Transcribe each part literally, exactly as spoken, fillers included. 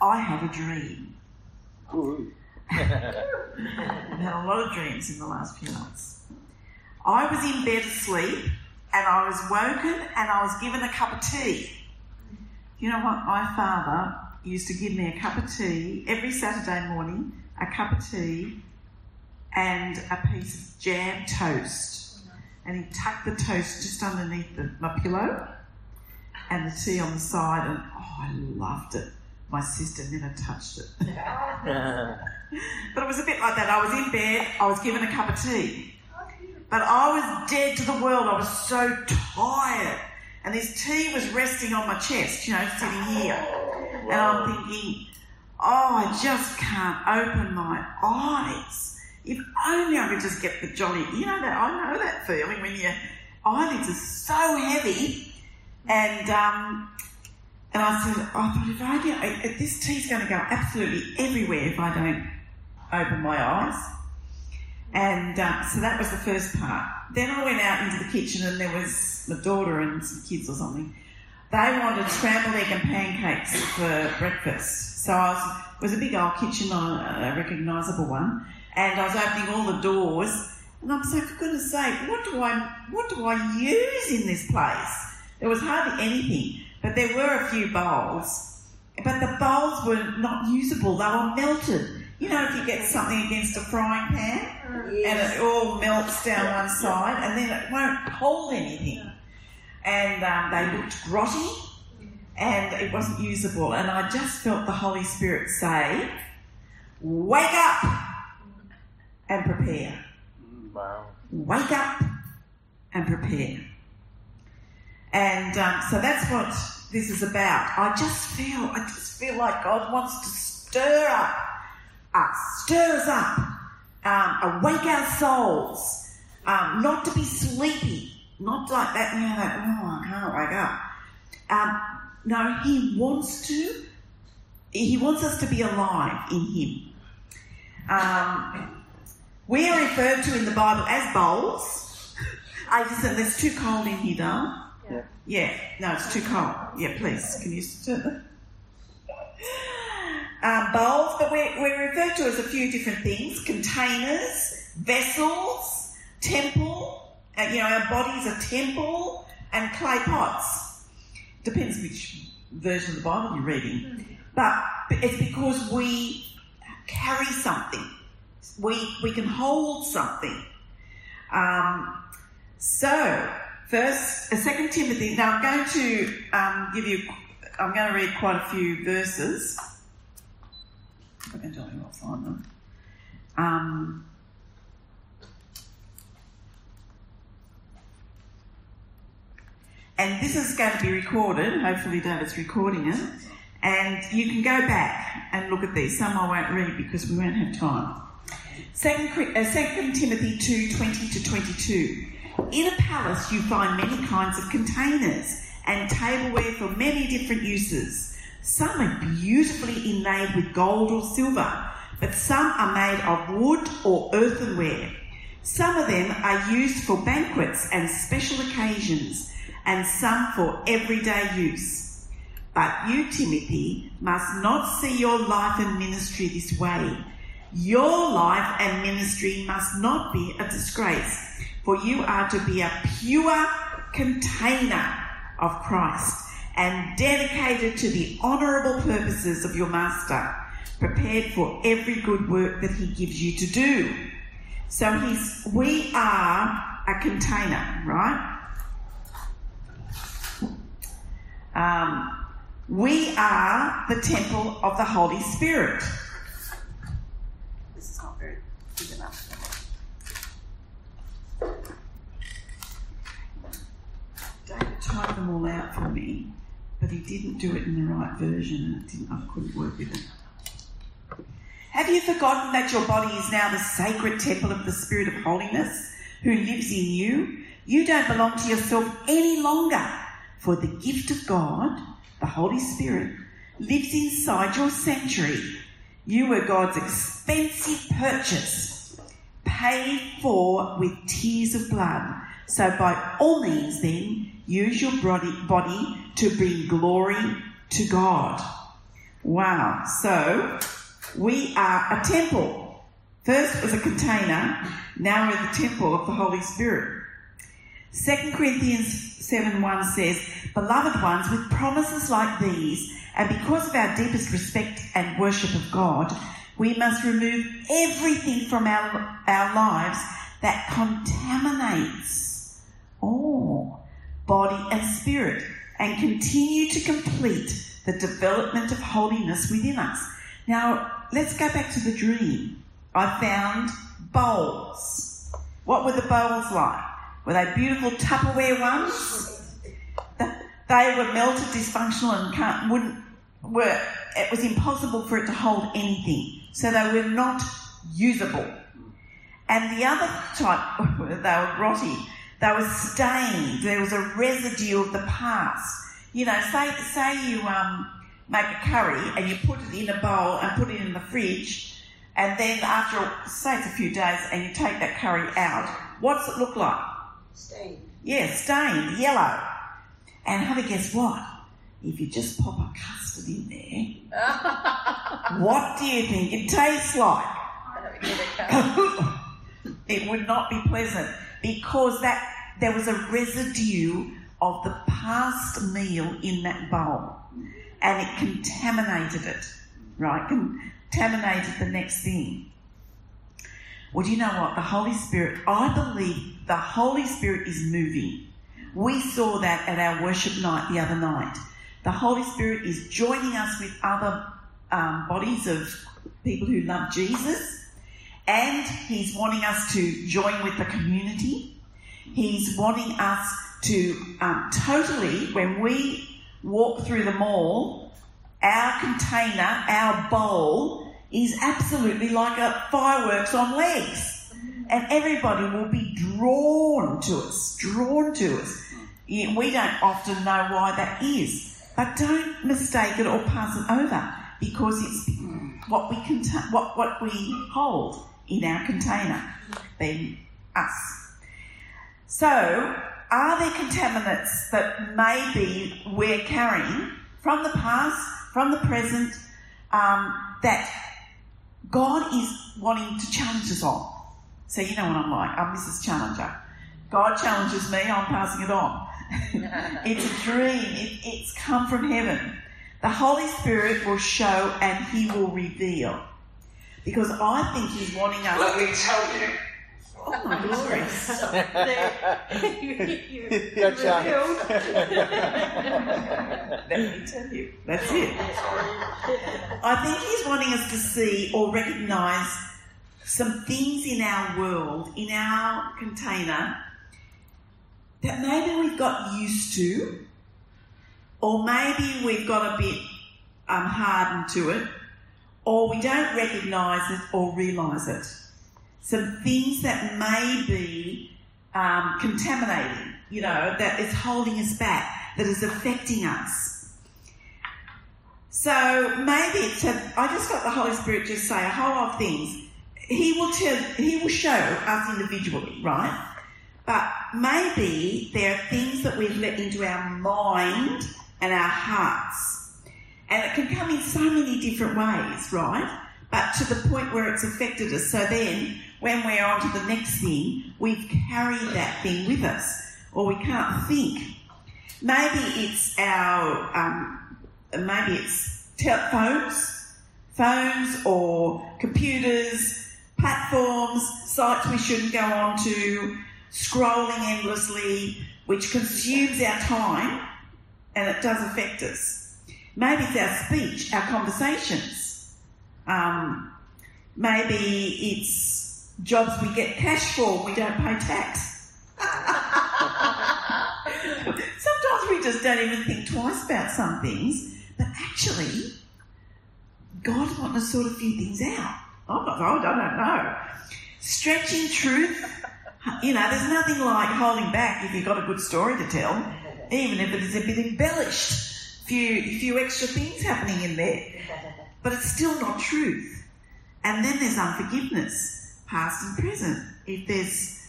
I had a dream. I've had a lot of dreams in the last few months. I was in bed asleep and I was woken and I was given a cup of tea. You know what? My father used to give me a cup of tea every Saturday morning, a cup of tea and a piece of jam toast. And he'd tuck the toast just underneath the, my pillow and the tea on the side, and oh, I loved it. My sister never touched it. But it was a bit like that. I was in bed, I was given a cup of tea. But I was dead to the world. I was so tired. And this tea was resting on my chest, you know, sitting here. And I'm thinking, oh, I just can't open my eyes. If only I could just get the jolly... You know that, I know that feeling when your eyelids are so heavy. And um, and I said, I thought, if only... I, this tea's going to go absolutely everywhere if I don't open my eyes. And uh, so that was the first part. Then I went out into the kitchen and there was my daughter and some kids or something. They wanted scrambled egg and pancakes for breakfast. So I was, it was a big old kitchen, a recognisable one, and I was opening all the doors. And I'm saying, for goodness sake, what do I what do I use in this place? There was hardly anything, but there were a few bowls. But the bowls were not usable; they were melted. You know, if you get something against a frying pan, yes, and it all melts down one side, and then it won't hold anything. And um, they looked grotty, and it wasn't usable. And I just felt the Holy Spirit say, "Wake up and prepare." Wow. Wake up and prepare. And um, so that's what this is about. I just feel, I just feel like God wants to stir up us, stir us up, um, awake our souls, um, not to be sleepy. Not like that, you know, like, oh, I can't wake up. Um, no, he wants to, he wants us to be alive in him. Um, we are referred to in the Bible as bowls. I just said, it's too cold in here, darling. Yeah. Yeah, no, it's too cold. Yeah, please, can you stir um, bowls, but we're, we're referred to as a few different things: containers, vessels, temple. Uh, you know, our body's a temple, and clay pots. Depends which version of the Bible you're reading. But it's because we carry something. We we can hold something. Um, so, first, uh, Second Timothy. Now, I'm going to um, give you. I'm going to read quite a few verses. I'm going to tell you I'll find them. Um, And this is going to be recorded. Hopefully David's recording it. And you can go back and look at these. Some I won't read because we won't have time. Second, uh, Second Timothy two, twenty to twenty-two. In a palace you find many kinds of containers and tableware for many different uses. Some are beautifully inlaid with gold or silver, but some are made of wood or earthenware. Some of them are used for banquets and special occasions, and some for everyday use. But you, Timothy, must not see your life and ministry this way. Your life and ministry must not be a disgrace, for you are to be a pure container of Christ and dedicated to the honourable purposes of your Master, prepared for every good work that he gives you to do. So he's, we are a container, right? Um, we are the temple of the Holy Spirit. This is not very good enough. David typed them all out for me, but he didn't do it in the right version, and it didn't, I couldn't work with it. Have you forgotten that your body is now the sacred temple of the Spirit of holiness who lives in you? You don't belong to yourself any longer. For the gift of God, the Holy Spirit, lives inside your sanctuary. You were God's expensive purchase, paid for with tears of blood. So by all means then, use your body, body to bring glory to God. Wow. So we are a temple. First it was a container, now we're the temple of the Holy Spirit. Second Corinthians seven one says, "Beloved ones, with promises like these, and because of our deepest respect and worship of God, we must remove everything from our, our lives that contaminates oh, body and spirit, and continue to complete the development of holiness within us." Now, let's go back to the dream. I found bowls. What were the bowls like? Were they beautiful Tupperware ones? They were melted, dysfunctional, and can't, wouldn't, were, it was impossible for it to hold anything. So they were not usable. And the other type, they were grotty. They were stained. There was a residue of the past. You know, say say you um, make a curry and you put it in a bowl and put it in the fridge, and then after, say it's a few days, and you take that curry out, what's it look like? Stained. Yeah, stained, yellow. And have a guess what? If you just pop a custard in there, what do you think it tastes like? It would not be pleasant, because that there was a residue of the past meal in that bowl, and it contaminated it, right? Contaminated the next thing. Well, do you know what? The Holy Spirit, I believe the Holy Spirit is moving. We saw that at our worship night the other night. The Holy Spirit is joining us with other um, bodies of people who love Jesus, and He's wanting us to join with the community. He's wanting us to um, totally, when we walk through the mall, our container, our bowl, is absolutely like a fireworks on legs. And everybody will be drawn to us, drawn to us. Yeah, we don't often know why that is, but don't mistake it or pass it over, because it's what we cont- what, what we hold in our container, being us. So, are there contaminants that maybe we're carrying from the past, from the present, um, that God is wanting to challenge us on? So you know what I'm like. I'm Missus Challenger. God challenges me, I'm passing it on. It's a dream. It, it's come from heaven. The Holy Spirit will show and He will reveal. Because I think He's wanting us... Let me tell you. Oh my glory. Gotcha. Let me tell you. That's it. I think He's wanting us to see or recognise some things in our world, in our container, that maybe we've got used to, or maybe we've got a bit um, hardened to it, or we don't recognise it or realise it. Some things that may be um, contaminating, you know, that is holding us back, that is affecting us. So maybe it's a, I just got the Holy Spirit just say a whole lot of things. He will tell, He will show us individually, right? But maybe there are things that we've let into our mind and our hearts. And it can come in so many different ways, right? But to the point where it's affected us. So then, when we're on to the next thing, we've carried that thing with us, or we can't think. Maybe it's our, um, maybe it's telephones, phones or computers, platforms, sites we shouldn't go on to, scrolling endlessly, which consumes our time, and it does affect us. Maybe it's our speech, our conversations. Um, maybe it's jobs we get cash for, we don't pay tax. Sometimes we just don't even think twice about some things, but actually, God's wanting to sort a few things out. I'm not, I don't know. Stretching truth. You know, there's nothing like holding back if you've got a good story to tell, even if it is a bit embellished. A few, few extra things happening in there. But it's still not truth. And then there's unforgiveness, past and present. If there's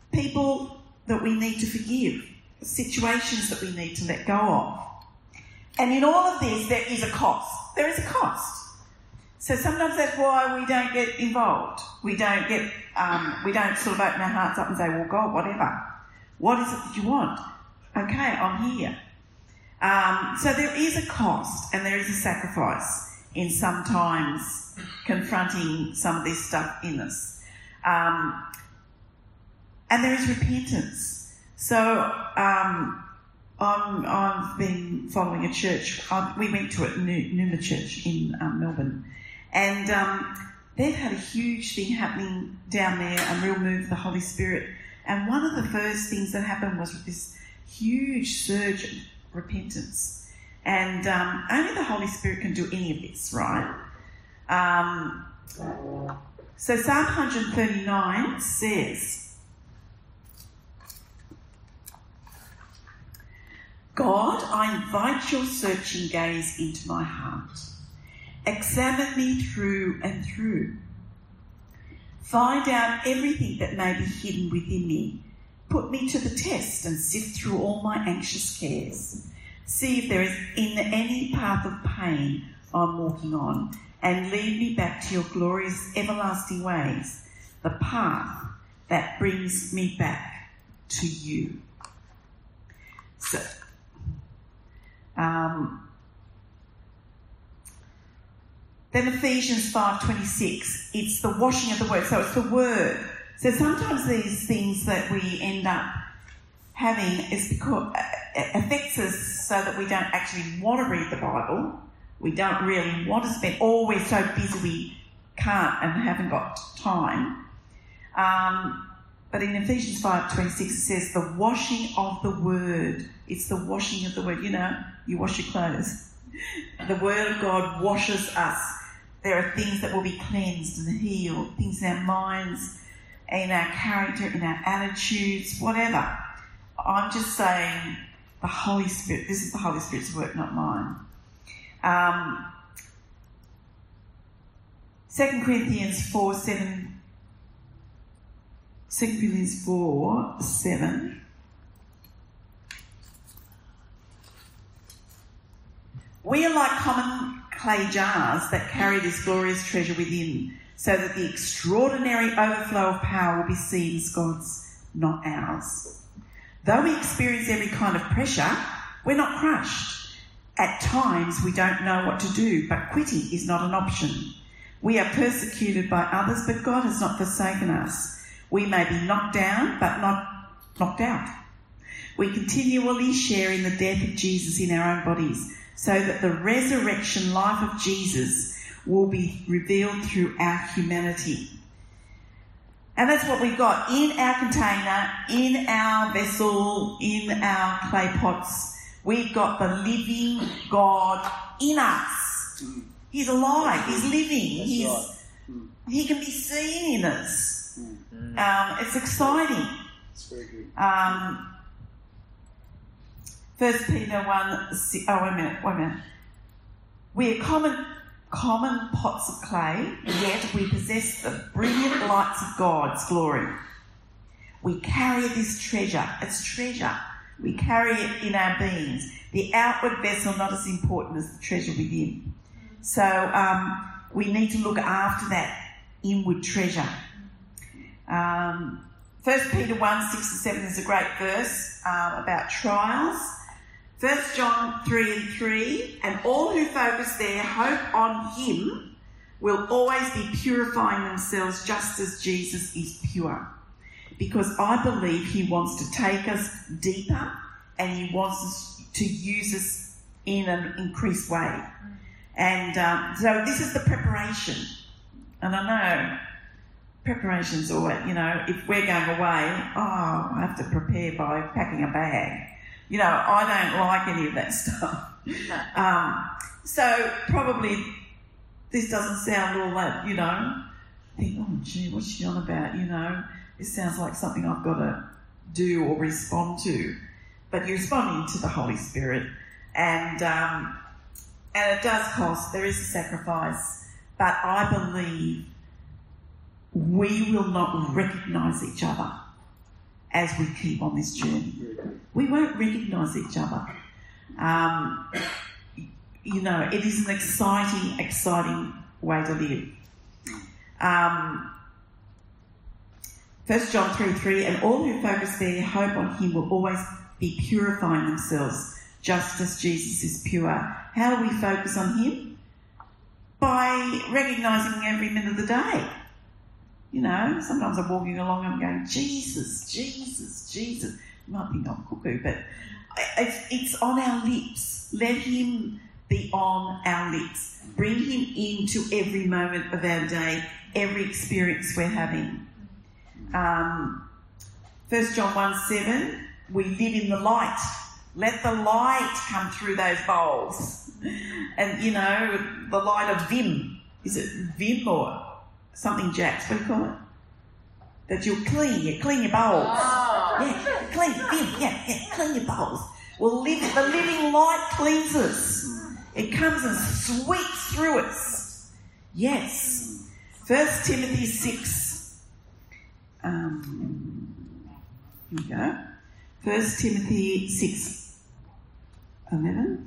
people that we need to forgive, situations that we need to let go of. And in all of this, there is a cost. There is a cost. So sometimes that's why we don't get involved. We don't get, um, we don't sort of open our hearts up and say, well, God, whatever. What is it that you want? Okay, I'm here. Um, so there is a cost and there is a sacrifice in sometimes confronting some of this stuff in us. Um, and there is repentance. So um, I'm, I've been following a church. I, we went to it, Numa Church in um, Melbourne. And um, they've had a huge thing happening down there, a real move of the Holy Spirit. And one of the first things that happened was this huge surge of repentance. And um, only the Holy Spirit can do any of this, right? Um, so Psalm one thirty-nine says, God, I invite your searching gaze into my heart. Examine me through and through. Find out everything that may be hidden within me. Put me to the test and sift through all my anxious cares. See if there is in any path of pain I'm walking on, and lead me back to your glorious everlasting ways, the path that brings me back to you. So, um, then Ephesians five twenty-six, it's the washing of the word. So it's the word. So sometimes these things that we end up having is because it affects us so that we don't actually want to read the Bible. We don't really want to spend, or we're so busy we can't and haven't got time. Um, but in Ephesians five twenty-six it says the washing of the word. It's the washing of the word. You know, you wash your clothes. The word of God washes us. There are things that will be cleansed and healed, things in our minds, in our character, in our attitudes, whatever. I'm just saying the Holy Spirit, this is the Holy Spirit's work, not mine. Um, Second Corinthians four seven. Second Corinthians four seven. We are like common clay jars that carry this glorious treasure within, so that the extraordinary overflow of power will be seen as God's, not ours. Though we experience every kind of pressure, we're not crushed. At times we don't know what to do, but quitting is not an option. We are persecuted by others, but God has not forsaken us. We may be knocked down, but not knocked out. We continually share in the death of Jesus in our own bodies, so that the resurrection life of Jesus will be revealed through our humanity. And that's what we've got in our container, in our vessel, in our clay pots. We've got the living God in us. Mm. He's alive. He's living. That's He's right. mm. He can be seen in us. Mm. Um, it's exciting. It's very good. Um, First Peter one, oh, wait a minute, wait a minute. We are common, common pots of clay, yet we possess the brilliant lights of God's glory. We carry this treasure. It's treasure. We carry it in our beings. The outward vessel not as important as the treasure within. So um, we need to look after that inward treasure. Um, First Peter one, six and seven is a great verse um, about trials. First John three and three, and all who focus their hope on him will always be purifying themselves just as Jesus is pure. Because I believe he wants to take us deeper and he wants us to use us in an increased way. And um, so this is the preparation. And I know preparation's always, you know, if we're going away, oh, I have to prepare by packing a bag. You know, I don't like any of that stuff. Um, so probably this doesn't sound all that, you know, I think, oh, gee, what's she on about, you know? This sounds like something I've got to do or respond to. But you're responding to the Holy Spirit. And, um, and it does cost. There is a sacrifice. But I believe we will not recognise each other as we keep on this journey. We won't recognise each other. Um, you know, it is an exciting, exciting way to live. Um, First John three three, and all who focus their hope on him will always be purifying themselves, just as Jesus is pure. How do we focus on him? By recognising him every minute of the day. You know, sometimes I'm walking along and I'm going, Jesus, Jesus, Jesus. Might be not cuckoo, but it's, it's on our lips. Let him be on our lips. Bring him into every moment of our day, every experience we're having. Um, First John one seven, we live in the light. Let the light come through those bowls. And, you know, the light of Vim. Is it Vim or something, Jax? What do you call it? That you'll clean, you clean your bowls. Oh. Yeah, clean, Vim, yeah, yeah, clean your bowls. Well, live, the living light cleans us. It comes and sweeps through us. Yes. First Timothy six. Um, here we go. First Timothy six, eleven.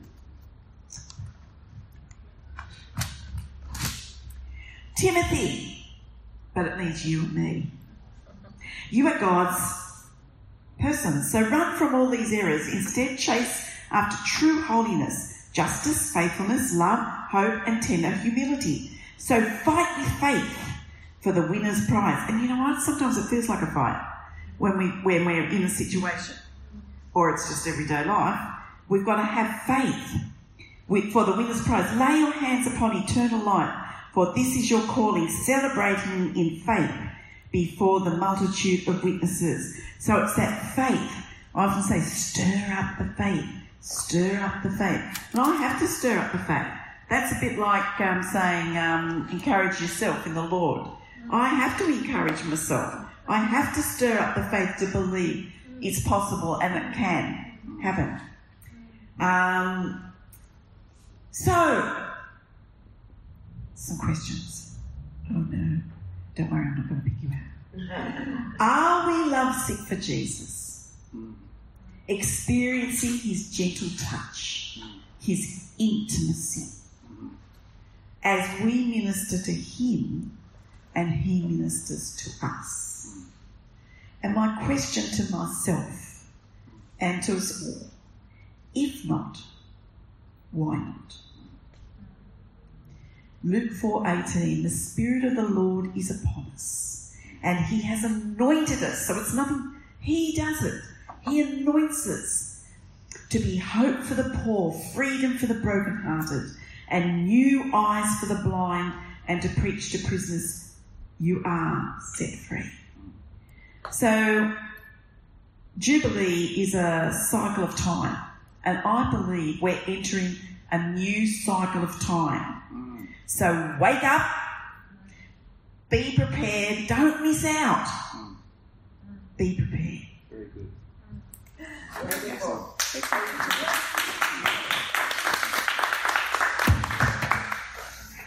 Timothy, but it means you and me. You are God's person, so run from all these errors. Instead, chase after true holiness, justice, faithfulness, love, hope, and tender humility. So fight with faith for the winner's prize. And you know what? Sometimes it feels like a fight when, we, when we're in a situation, or it's just everyday life. We've got to have faith with, for the winner's prize. Lay your hands upon eternal life, for this is your calling, celebrating in faith before the multitude of witnesses. So it's that faith. I often say, stir up the faith, stir up the faith. And I have to stir up the faith. That's a bit like um, saying, um, encourage yourself in the Lord. I have to encourage myself. I have to stir up the faith to believe it's possible and it can happen. Um, so, some questions. Oh no, don't worry, I'm not going to pick you out. Are we lovesick for Jesus? Experiencing his gentle touch, his intimacy, as we minister to him and he ministers to us. And my question to myself and to us all, if not, why not? Luke four eighteen, the Spirit of the Lord is upon us and he has anointed us. So it's nothing, he does it. He anoints us to be hope for the poor, freedom for the brokenhearted, and new eyes for the blind, and to preach to prisoners, you are set free. So, Jubilee is a cycle of time, and I believe we're entering a new cycle of time. So wake up, be prepared, don't miss out.